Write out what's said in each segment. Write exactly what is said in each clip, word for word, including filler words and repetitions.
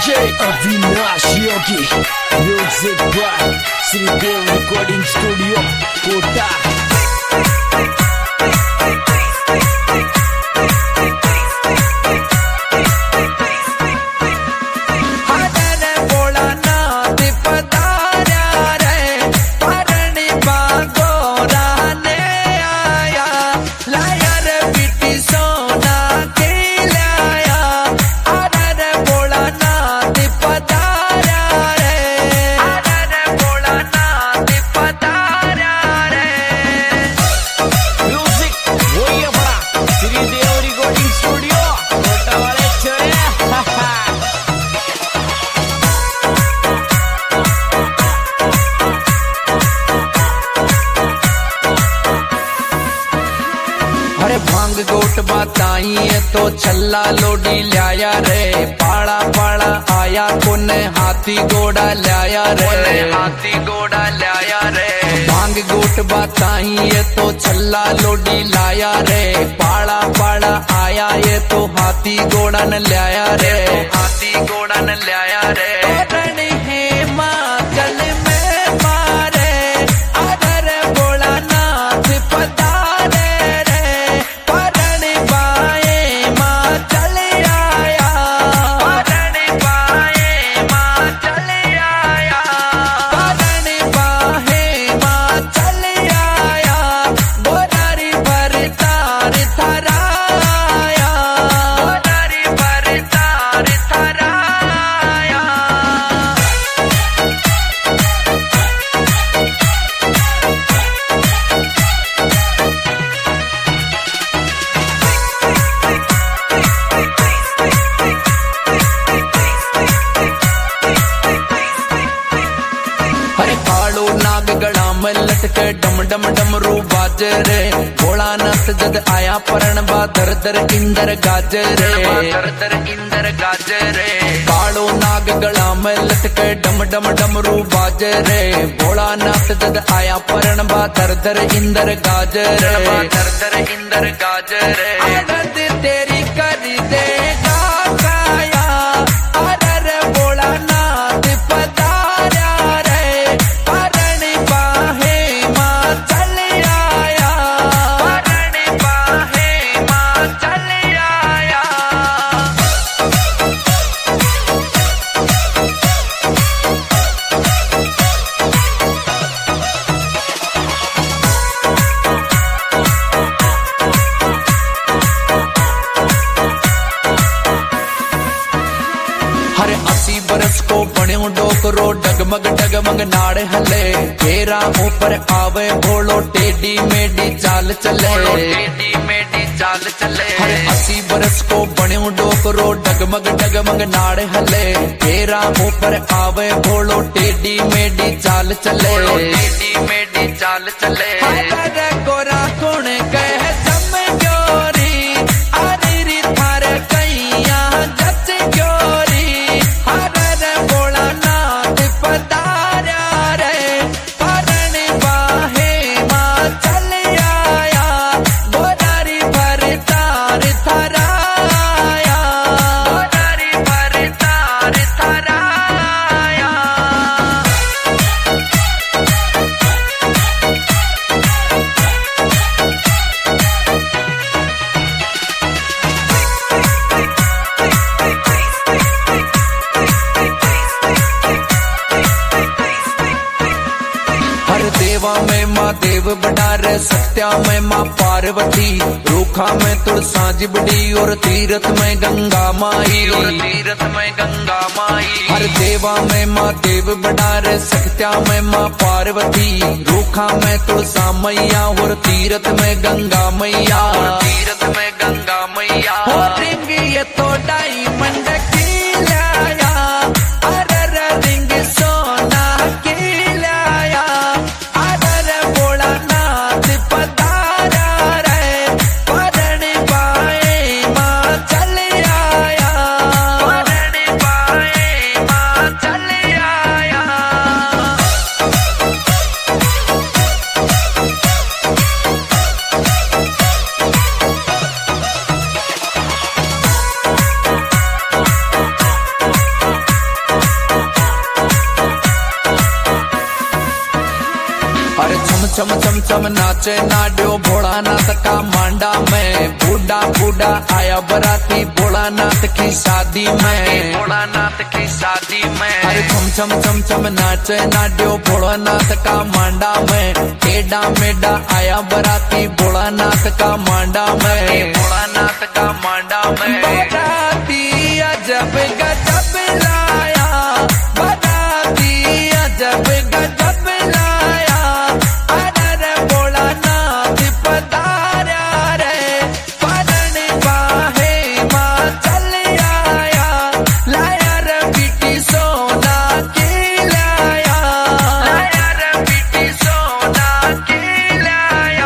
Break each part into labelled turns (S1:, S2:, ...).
S1: Avinash Yogi music by Shridev recording studio Kota.
S2: अरे भांग गोट बताई तो छल्ला लोडी लाया रे, पाड़ा पाड़ा आया कोने हाथी घोड़ा लाया रे, हाथी घोड़ा लाया रे। भांग गोट बताई तो छल्ला लोडी लाया रे, पाड़ा पाड़ा आया ये तो हाथी घोड़ा न लाया रे, हाथी घोड़ा न लाया रे। लटके डम डम डमरू बाजे रे, भोलानाथ जद आया परण बा दर दर इंदर गाजे रे, दर दर इंदर गाजे रे। कालो नाग गला में लटके डम डम डमरू बाजे रे, भोलानाथ जद आया परण बा दर दर इंदर गाजे रे, दर दर इंदर गाजे रे। आनंद तेरी कर देगा काया, अरे भोलानाथ पधारा रे, बरस को बण्यो डोकरो डगमग डगमग नाड़े हले, फेरा ऊपर आवे भोलो टेडी मेडी चाल चले, टेडी मेडी चाल चले। हरे अस्सी बरस को बण्यो डोकरो डगमग डगमग नाड़े हले, फेरा ऊपर आवे भोलो टेडी मेडी चाल चले, टेडी मेडी चाल चले। गोरा गुण कह जम जोरी, आरी थारे कैया जच जोरी, देवा में माँ देव बडार, सत्या में माँ पार्वती, रूखा में तुलसा जिबड़ी और तीरथ में गंगा माई, और तीरथ में गंगा माई। हर देवा में माँ देव बडार, सत्या में माँ पार्वती, रूखा में तुलसा मैया और तीरथ में गंगा मैया, तीरथ में गंगा मैया। रिंग ये तो डायमंड की लाया, अरे रिंग सोना की लाया, छम छम छम नाचे नाड्यो भोलानाथ का मांडा में। बूढ़ा बूढ़ा आया बराती भोलानाथ की शादी में, भोलानाथ की शादी में। अरे छम छम छम छम नाचे नाड्यो भोलानाथ का मांडा में। टेढ़ा मेढ़ा आया बराती भोलानाथ का मांडा में, भोलानाथ का मांडा में। बराती अजब गजब लाया, बराती अजब गजब लाया। अरे भोलानाथ पधारा रे, परण बाहे माँ चल आया। लाया रे बेटी सोना की लाया, लाया रे बेटी सोना की लाया।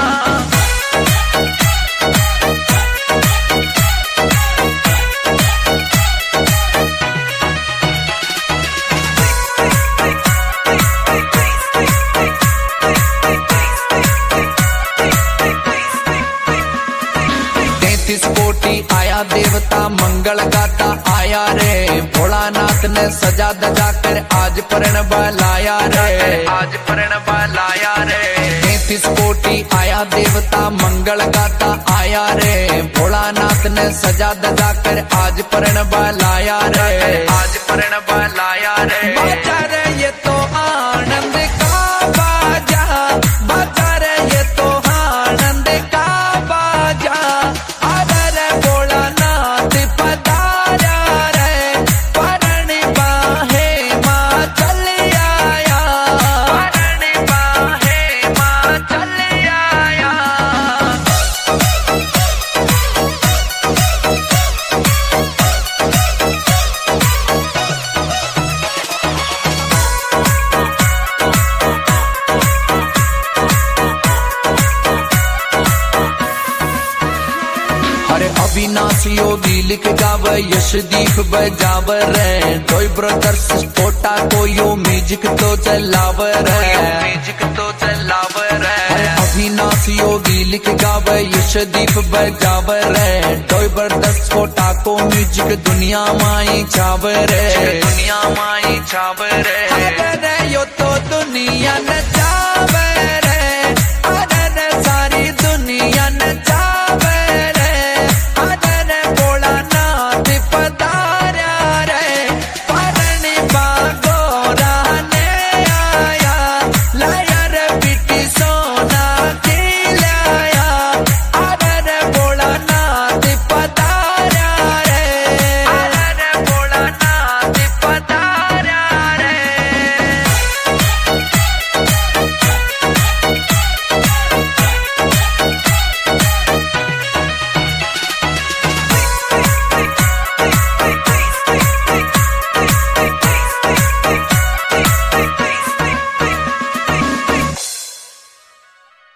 S2: तैतीस कोटि आया देवता मंगल गाता आया रे। भोलानाथ ने सजा दजा कर आज परण बलाया रे, आज परण बलाया रे। तैतीस कोटि आया देवता मंगल गाता आया रे। भोलानाथ ने सजा दजा कर आज परण बलाया रे, आज परण बलाया रे। बाजा रे ये तो आनंद का बाजा, बाजा रे ये तो आनंद का बाजा। अरे भोलानाथ पधारा रे, परण बाहे माँ चल आया, परण बाहे माँ चल आया। अरे अविनाश योगी लिख गावे, यशदीप बजाव रे। टॉय ब्रदर्स पोटा को यो म्यूजिक तो चलाव रे, म्यूजिक तो चलाव रे। अरे अविनाश योगी लिख गावे, यशदीप बजाव रे। टॉय ब्रदर्स पोटा को म्यूजिक दुनिया माई छाव रे, दुनिया माई छाव रे।